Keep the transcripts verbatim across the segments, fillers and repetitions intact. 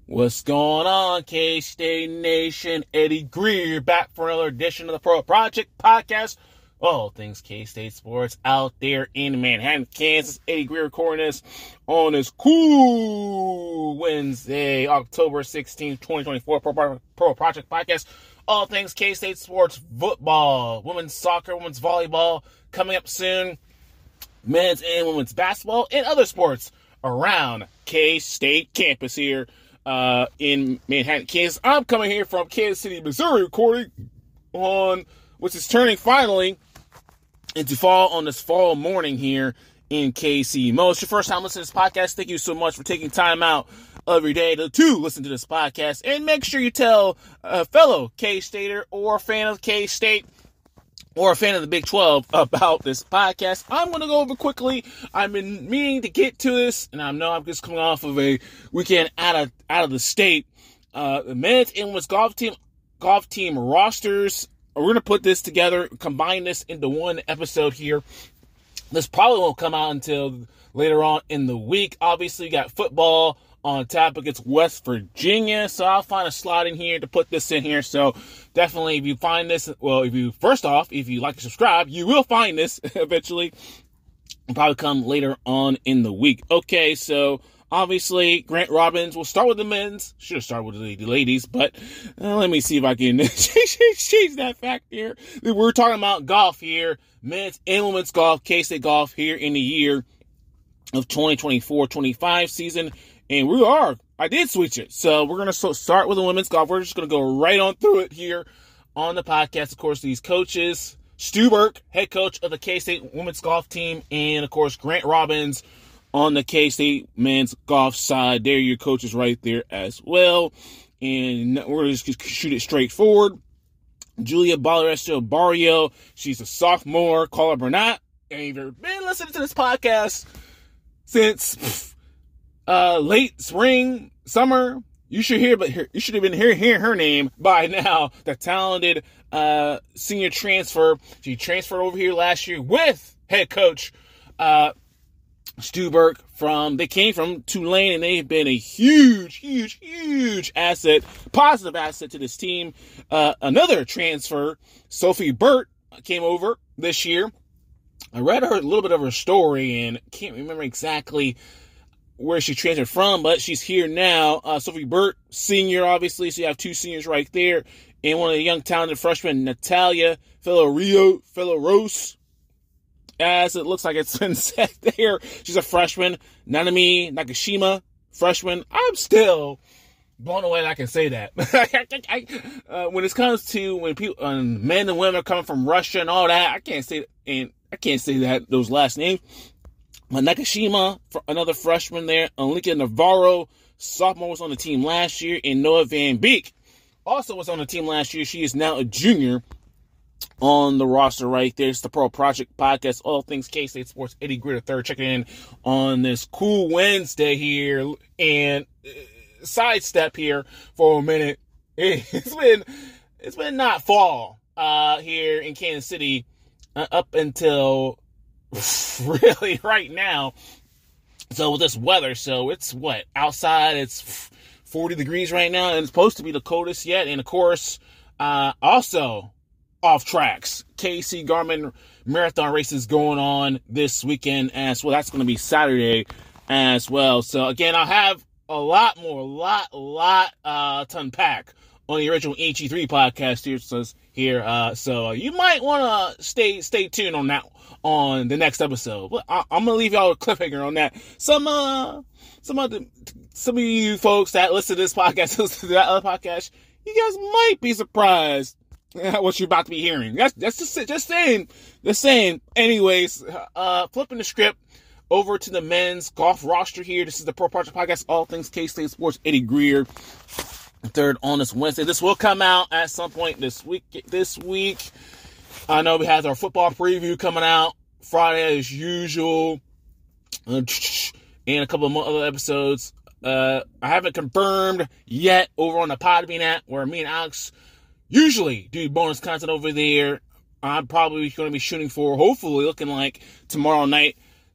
What's going on, K-State Nation? Eddie Greer back for another edition of the Pro Project Podcast. All things K-State sports out there in Manhattan, Kansas. Eddie Greer recording this on this cool Wednesday, October sixteenth, twenty twenty-four. Pro, Pro Project Podcast. All things K-State sports, football, women's soccer, women's volleyball coming up soon. Men's and women's basketball and other sports around K-State campus here uh, in Manhattan, Kansas. I'm coming here from Kansas City, Missouri, recording on, which is turning finally into fall on this fall morning here in K C. Mo, it's your first time listening to this podcast. Thank you so much for taking time out of your day to, to listen to this podcast. And make sure you tell a fellow K-Stater or a fan of K-State or a fan of the Big twelve about this podcast. I'm going to go over quickly. I've been meaning to get to this, and I know I'm just coming off of a weekend out of out of the state. Uh, the men's and women's golf team golf team rosters. We're going to put this together, combine this into one episode here. This probably won't come out until later on in the week. Obviously, you got football on tap against West Virginia, so I'll find a slot in here to put this in here. So definitely, if you find this, well, if you, first off, if you like to subscribe, you will find this eventually. It'll probably come later on in the week. Okay, so obviously, Grant Robbins, we'll start with the men's. Should have started with the ladies, but uh, let me see if I can change that fact here. We're talking about golf here, men's and women's golf, K-State golf here in the year of twenty twenty-four twenty-five season. And we are, I did switch it. So we're going to start with the women's golf. We're just going to go right on through it here on the podcast. Of course, these coaches, Stu Burke, head coach of the K-State women's golf team, and of course, Grant Robbins on the K-State men's golf side. They're your coaches right there as well. And we're going to just shoot it straight forward. Julia Balaresto Barrio, she's a sophomore. Carla Burnett, and if you've been listening to this podcast since pff, Uh, late spring, summer, you should hear, but you should have been hearing, hearing her name by now. The talented uh, senior transfer. She transferred over here last year with head coach uh, Stu Burke from. They came from Tulane, and they've been a huge, huge, huge asset, positive asset to this team. Uh, another transfer, Sophie Burt, came over this year. I read her a little bit of her story, and can't remember exactly where she transferred from, but she's here now. Uh, Sophie Burt, senior, obviously, so you have two seniors right there. And one of the young talented freshmen, Natalia Fellow Fellow-Rose, as it looks like it's been said there. She's a freshman. Nanami Nakashima, freshman. I'm still blown away that I can say that. I, uh, when it comes to when people, um, men and women are coming from Russia and all that, I can't say, and I can't say that, those last names. Nakashima, another freshman there. Alika Navarro, sophomore, was on the team last year. And Noah Van Beek also was on the team last year. She is now a junior on the roster right there. It's the Pro Project Podcast, all things K-State sports. Eddie Greer the third checking in on this cool Wednesday here. And uh, sidestep here for a minute. It's been, it's been not fall uh, here in Kansas City uh, up until really right now. So with this weather, so it's what outside, it's forty degrees right now, and it's supposed to be the coldest yet. And of course, uh, also off tracks, K C Garmin marathon races going on this weekend as well. That's going to be Saturday as well. So again, I'll have a lot more, lot, lot uh, to unpack on the original H E three podcast here. So here, uh, so you might want to stay stay tuned on that on the next episode. But I, I'm gonna leave y'all a cliffhanger on that. Some uh, some of the, some of you folks that listen to this podcast, listen to that other podcast, you guys might be surprised at what you're about to be hearing. That's that's just just saying, just saying. Anyways, uh, flipping the script over to the men's golf roster here. This is the Pro Project Podcast, all things K-State sports. Eddie Greer third on this Wednesday. This will come out at some point this week. This week, I know we have our football preview coming out Friday as usual, and a couple of other episodes. Uh, I haven't confirmed yet over on the Podbean app where me and Alex usually do bonus content over there. I'm probably going to be shooting for, hopefully, looking like tomorrow night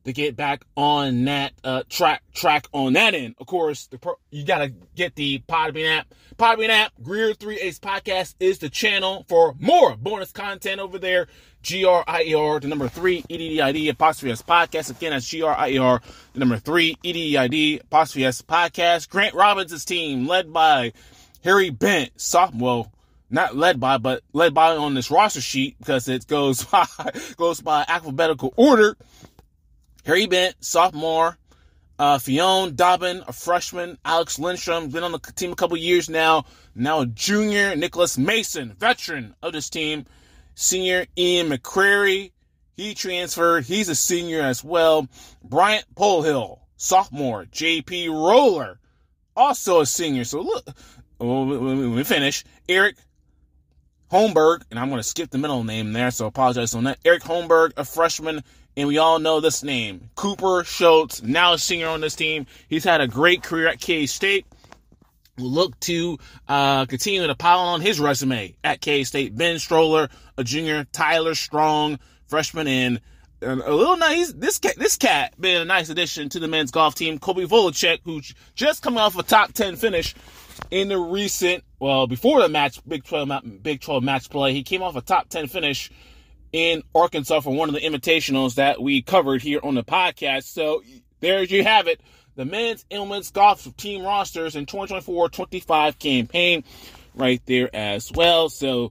to get back on that uh, track track on that end. Of course, the pro, you got to get the Podbean app. Podbean app, Greer three Ace Podcast is the channel for more bonus content over there. G R I E R, the number three, E D D I D, apostrophe S Podcast. Again, that's G R I E R, the number three, E D D I D, apostrophe S Podcast. Grant Robbins' team, led by Harry Bent, sophomore. Not led by, but led by on this roster sheet because it goes by, goes by alphabetical order. Harry Bent, sophomore. Uh, Fionn Dobbin, a freshman. Alex Lindstrom, been on the team a couple years now. Now a junior. Nicholas Mason, veteran of this team. Senior Ian McCrary, he transferred. He's a senior as well. Bryant Polhill, sophomore. J P Roller, also a senior. So look, when we finish, Eric Holmberg, and I'm going to skip the middle name there, so I apologize on that. Eric Holmberg, a freshman, and we all know this name. Cooper Schultz, now a senior on this team. He's had a great career at K-State. We'll look to uh, continue to pile on his resume at K-State. Ben Stroller, a junior. Tyler Strong, freshman, and a little nice. This cat, this cat, been a nice addition to the men's golf team. Kobe Volacek, who's just coming off a top ten finish in the recent, well, before the match, Big twelve, Big twelve match play. He came off a top ten finish in Arkansas for one of the invitationals that we covered here on the podcast. So there you have it. The men's and women's golf team rosters in twenty twenty-four twenty-five campaign right there as well. So,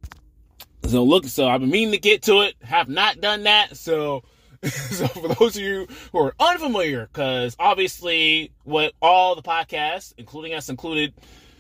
so look, so I've been meaning to get to it, have not done that. So, so for those of you who are unfamiliar, because obviously what all the podcasts, including us included,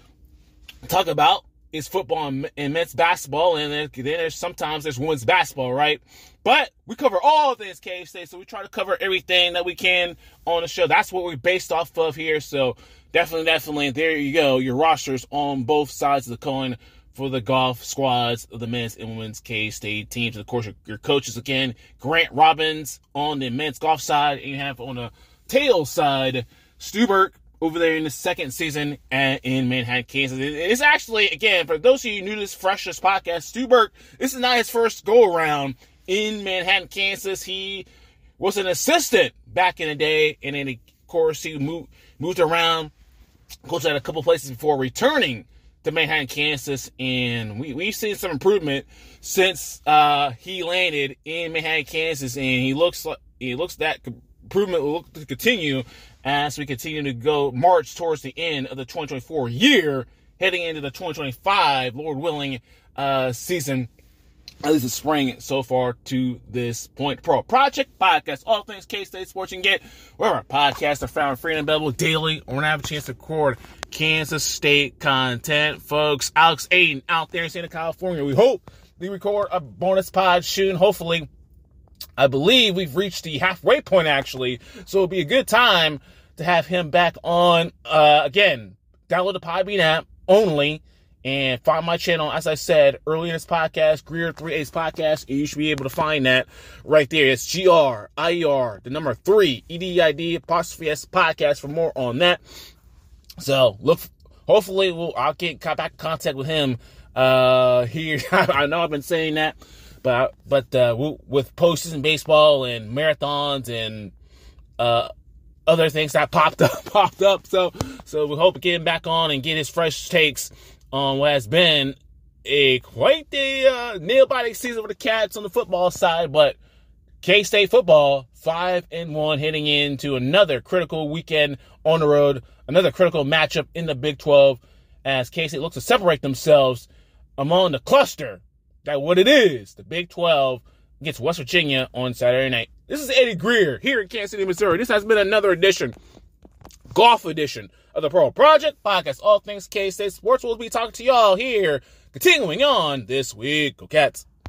talk about is football and, and men's basketball, and then, then there's sometimes there's women's basketball, right? But we cover all things K-State, so we try to cover everything that we can on the show. That's what we're based off of here. So definitely, definitely, there you go. Your rosters on both sides of the coin for the golf squads of the men's and women's K-State teams. And of course, your, your coaches again, Grant Robbins on the men's golf side, and you have on the tail side, Stu Burke over there in the second season at, in Manhattan, Kansas. It's actually, again, for those of you new to this fresh this podcast, Stu Burke, this is not his first go around in Manhattan, Kansas. He was an assistant back in the day, and then, of course, he moved, moved around, coached at a couple places before returning to Manhattan, Kansas, and we, we've seen some improvement since uh, he landed in Manhattan, Kansas, and he looks like he looks that improvement will look to continue as we continue to go march towards the end of the twenty twenty-four year, heading into the twenty twenty-five, Lord willing, uh, season, at least the spring so far to this point. Pro Project Podcast, all things K-State sports you can get wherever podcasts are found, free and available daily, or when I have a chance to record Kansas State content. Folks, Alex Aiden out there in Santa California. We hope we record a bonus pod soon, hopefully. I believe we've reached the halfway point, actually, so it'll be a good time to have him back on. Uh, again, download the Podbean app only, and find my channel, as I said earlier in this podcast, Greer three Ace Podcast, and you should be able to find that right there. It's G R I E R, the number three, E D I D, apostrophe S Podcast for more on that. So, look, hopefully we'll, I'll get back in contact with him uh, here. I know I've been saying that. But but uh, with postseason baseball and marathons and uh, other things that popped up popped up, so so we hope to get him back on and get his fresh takes on what has been a quite the uh, nail-biting season for the Cats on the football side. But K-State football five and one heading into another critical weekend on the road, another critical matchup in the Big twelve as K-State looks to separate themselves among the cluster. That what it is. The Big twelve gets West Virginia on Saturday night. This is Eddie Greer here in Kansas City, Missouri. This has been another edition, golf edition of the Pro Project Podcast. All things K-State sports. We'll be talking to y'all here, continuing on this week. Go Cats.